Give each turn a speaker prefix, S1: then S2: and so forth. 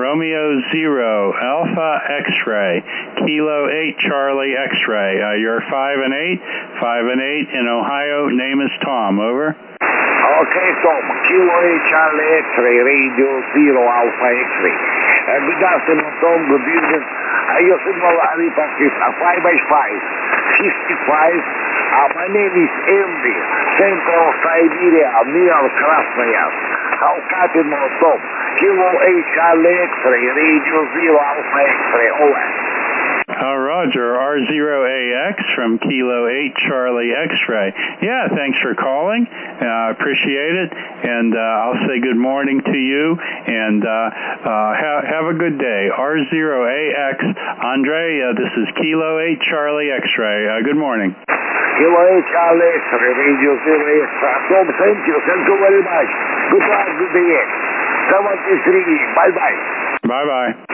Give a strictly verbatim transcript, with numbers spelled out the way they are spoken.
S1: Romeo Zero, Alpha X-ray, Kilo eight, Charlie X-ray. Uh, you're five and eight, five and eight in Ohio. Name is Tom. Over.
S2: Okay, Tom. Kilo eight, Charlie X-ray, Radio Zero, Alpha X-ray. Uh, good afternoon, Tom. Good evening. Uh, your signal is a five by five, fifty-five. Uh, my name is Andy, Central Siberia, near Krasnoyarsk. How cutting on Tom? Kilo eight, Charlie X-ray, Radio Zero, Alpha X-ray. Over.
S1: Uh, Roger, R zero A X from Kilo eight, Charlie X-ray. Yeah, thanks for calling. I uh, appreciate it. And uh, I'll say good morning to you. And uh, uh, ha- have a good day. R zero A X. Andre, uh, this is Kilo eight, Charlie X-ray. Uh, good morning.
S2: Kilo eight, Charlie X-ray, Radio Zero X. Tom, thank you. Thank you very much. Good luck, good day. seventy-three. Bye-bye.
S1: Bye-bye.